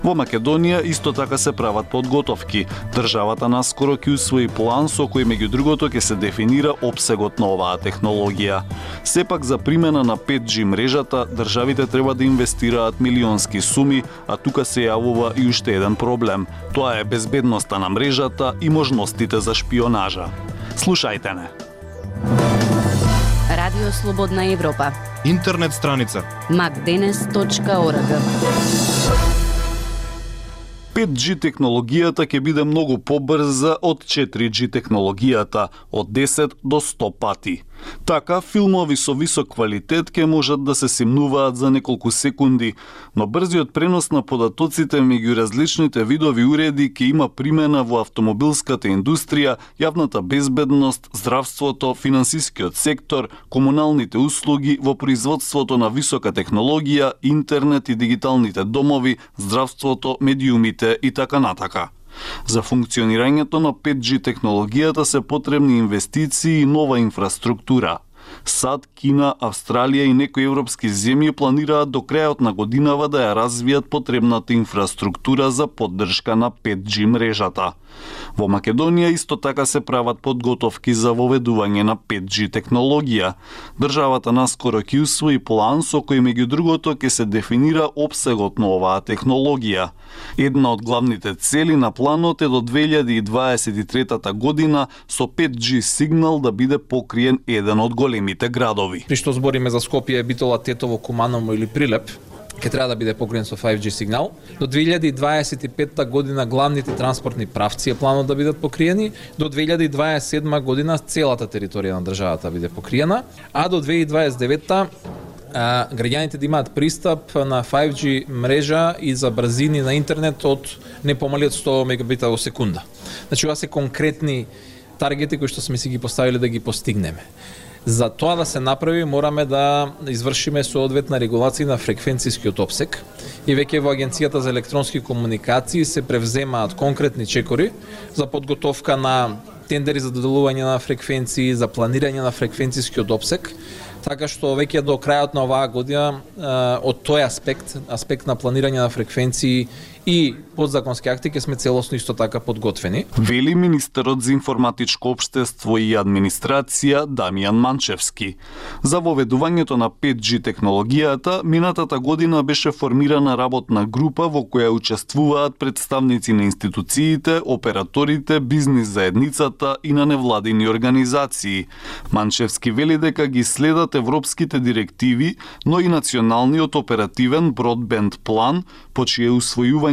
Во Македонија исто така се прават подготовки. Државата наскоро ќе усвои план со кој меѓу другото ќе се дефинира опсегот на оваа технологија. Сепак за примена на 5G мрежата државите треба да инвестираат милионски суми, а тука се јавува и уште еден проблем. Тоа е безбедноста на мрежата и можностите за шпионажа. Слушајте не. Радио Слободна Европа. Интернет страница macdenes.org. 5G технологијата ќе биде многу побрза од 4G технологијата, од 10 до 100 пати. Така, филмови со висок квалитет ќе можат да се симнуваат за неколку секунди, но брзиот пренос на податоците меѓу различните видови уреди ќе има примена во автомобилската индустрија, јавната безбедност, здравството, финансискиот сектор, комуналните услуги, во производството на висока технологија, интернет и дигиталните домови, здравството, медиумите и така натака. За функционирањето на 5G технологијата се потребни инвестиции и нова инфраструктура. САД, Кина, Австралија и некои европски земји планираат до крајот на годинава да ја развијат потребната инфраструктура за поддршка на 5G мрежата. Во Македонија исто така се прават подготовки за воведување на 5G технологија. Државата наскоро ќе усвои план со кој меѓу другото ќе се дефинира опсегот на оваа технологија. Една од главните цели на планот е до 2023 година со 5G сигнал да биде покриен еден од големите градови. При што збориме за Скопје, Битола, Тетово, Куманово или Прилеп, ќе треба да биде покриен со 5G сигнал. До 2025 година главните транспортни правци е планот да бидат покриени, до 2027 година целата територија на државата биде покриена, а до 2029 граѓаните да имаат пристап на 5G мрежа и за брзини на интернет од не помали од 100 мегабита во секунда. Значи, ова се конкретни таргети кои што сме си ги поставили да ги постигнеме. За тоа да се направи, мораме да извршиме соодветна регулација на фреквенцијскиот опсек и веќе во Агенцијата за електронски комуникации се превземаат конкретни чекори за подготовка на тендери за доделување на фреквенции, за планирање на фреквенцијскиот опсек, така што веќе до крајот на оваа година од тој аспект на планирање на фреквенции и подзаконски акти ќе сме целосно исто така подготвени. Вели министерот за информатичко општество и администрација Дамјан Манчевски. За воведувањето на 5G технологијата, минатата година беше формирана работна група во која учествуваат представници на институциите, операторите, бизнис заедницата и на невладини организации. Манчевски вели дека ги следат европските директиви, но и националниот оперативен бродбенд план, по чие усвојување